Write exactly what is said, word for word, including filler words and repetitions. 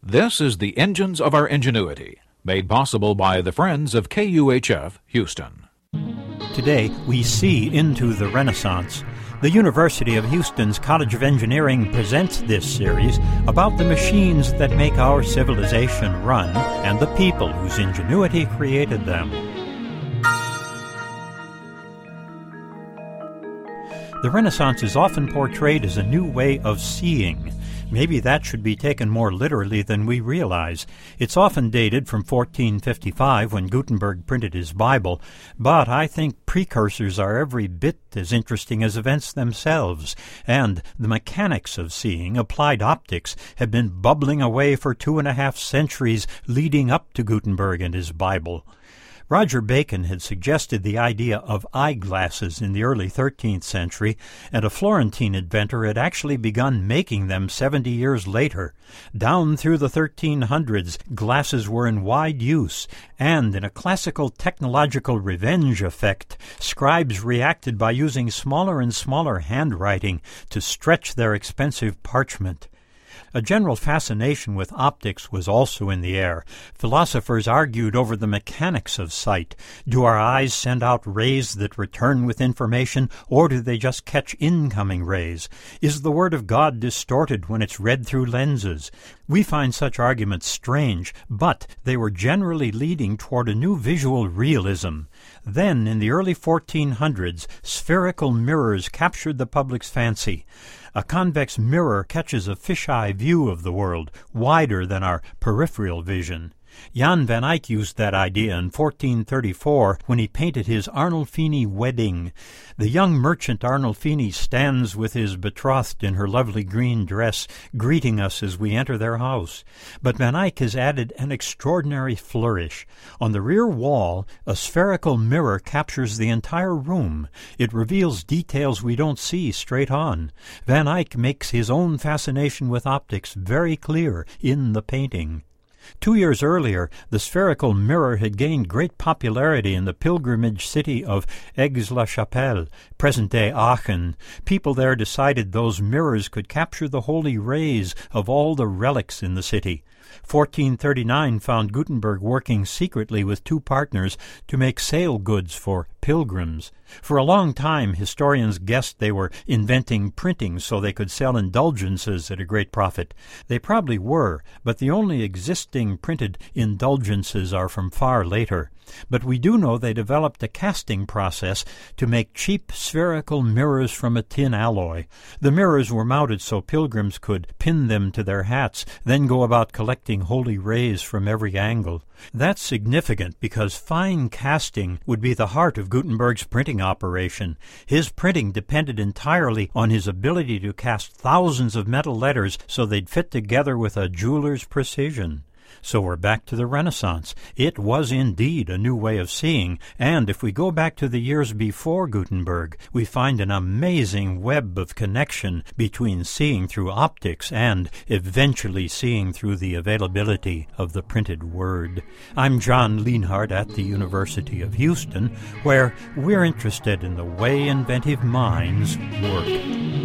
This is the Engines of Our Ingenuity, made possible by the Friends of K U H F Houston. Today, we see into the Renaissance. The University of Houston's College of Engineering presents this series about the machines that make our civilization run and the people whose ingenuity created them. The Renaissance is often portrayed as a new way of seeing. Maybe that should be taken more literally than we realize. It's often dated from fourteen fifty-five, when Gutenberg printed his Bible, but I think precursors are every bit as interesting as events themselves, and the mechanics of seeing, applied optics, have been bubbling away for two and a half centuries leading up to Gutenberg and his Bible. Roger Bacon had suggested the idea of eyeglasses in the early thirteenth century, and a Florentine inventor had actually begun making them seventy years later. Down through the thirteen hundreds, glasses were in wide use, and in a classical technological revenge effect, scribes reacted by using smaller and smaller handwriting to stretch their expensive parchment. A general fascination with optics was also in the air. Philosophers argued over the mechanics of sight. Do our eyes send out rays that return with information, or do they just catch incoming rays? Is the Word of God distorted when it's read through lenses? We find such arguments strange, but they were generally leading toward a new visual realism. Then, in the early fourteen hundreds, spherical mirrors captured the public's fancy. A convex mirror catches a fisheye view of the world, wider than our peripheral vision. Jan van Eyck used that idea in fourteen thirty-four when he painted his Arnolfini Wedding. The young merchant Arnolfini stands with his betrothed in her lovely green dress, greeting us as we enter their house. But Van Eyck has added an extraordinary flourish. On the rear wall, a spherical mirror captures the entire room. It reveals details we don't see straight on. Van Eyck makes his own fascination with optics very clear in the painting. Two years earlier, the spherical mirror had gained great popularity in the pilgrimage city of Aix-la-Chapelle, present-day Aachen. People there decided those mirrors could capture the holy rays of all the relics in the city. fourteen thirty-nine found Gutenberg working secretly with two partners to make sale goods for pilgrims. For a long time, historians guessed they were inventing printing so they could sell indulgences at a great profit. They probably were, but the only existing printed indulgences are from far later. But we do know they developed a casting process to make cheap spherical mirrors from a tin alloy. The mirrors were mounted so pilgrims could pin them to their hats, then go about collecting holy rays from every angle. That's significant because fine casting would be the heart of Gutenberg's printing operation. His printing depended entirely on his ability to cast thousands of metal letters so they'd fit together with a jeweler's precision. So we're back to the Renaissance. It was indeed a new way of seeing, and if we go back to the years before Gutenberg, we find an amazing web of connection between seeing through optics and eventually seeing through the availability of the printed word. I'm John Lienhardt at the University of Houston, where we're interested in the way inventive minds work.